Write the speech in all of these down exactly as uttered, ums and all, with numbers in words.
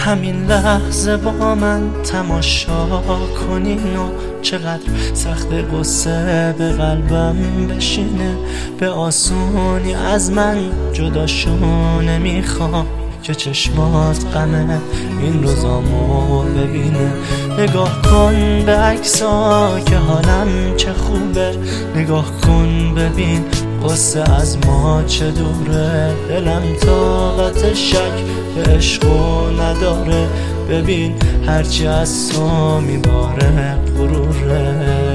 همین لحظه با من تماشا کنین و چقدر سخت قصه به قلبم بشینه. به آسونی از من جداشو نمیخوام که چشمات غمه این روزامو ببینه. نگاه کن به عکسا که حالم چه خوبه، نگاه کن ببین قصه از ما چه دوره. دلم طاقت شک به عشقو نداره، ببین هرچی از تو میباره غروره.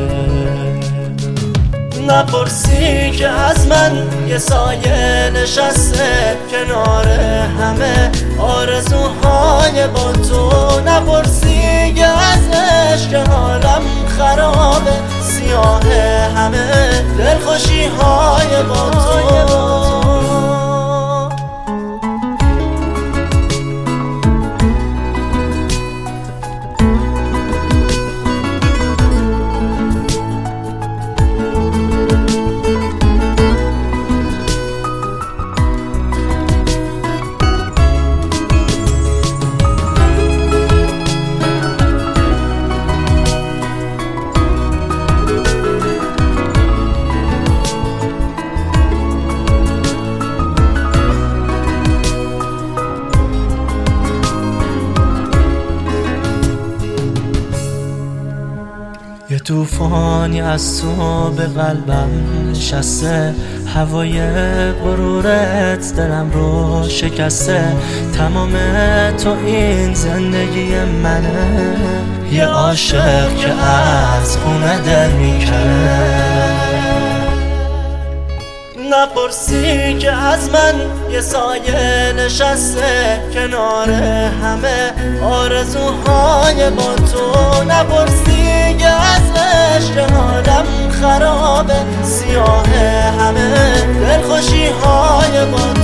نپرسی که از من یه سایه نشسته کنار همه آرزوهای با تو. نپرسی که از عشق حالم خرابه، سیاه همه دلخوشی های با تو. یه توفانی از تو به قلبم نشسته، هوای غرورت دلم رو شکسته. تمام تو این زندگی منه، یه عاشق که از خونه دل میکنه. نپرسی که از من یه سایه نشسته کنار همه آرزوهای با تو. نپرسی که از عشق حالم خرابه، سیاه همه دلخوشی های با تو.